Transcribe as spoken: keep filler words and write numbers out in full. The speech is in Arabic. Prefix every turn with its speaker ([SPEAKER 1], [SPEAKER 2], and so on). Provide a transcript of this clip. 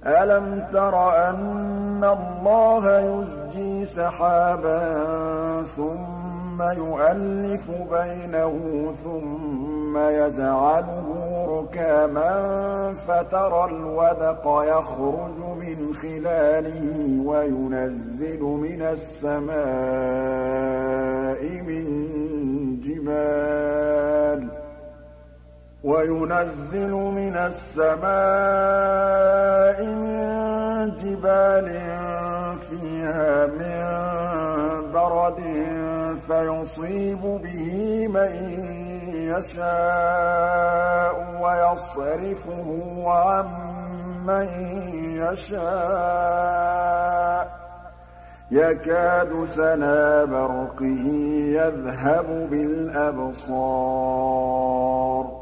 [SPEAKER 1] أَلَمْ تَرَ أَنَّ اللَّهَ يُزْجِي سَحَابًا ثُمَّ يُؤَلِّفُ بَيْنَهُ ثُمَّ يَجْعَلُهُ رُكَامًا فَتَرَى الْوَدْقَ يَخْرُجُ مِنْ خِلَالِهِ وَيُنَزِّلُ مِنَ السَّمَاءِ مِن جِبَالٍ وَيُنَزِّلُ مِنَ السَّمَاءِ مِن جِبَالٍ فِيهَا مِن بَرَدٍ فَيُصِيبُ بِهِ مَن يَشَاءُ وَيَصْرِفُهُ عَن مَّن يَشَاءُ يَكَادُ سَنَا بَرْقِهِ يَذْهَبُ بِالْأَبْصَارِ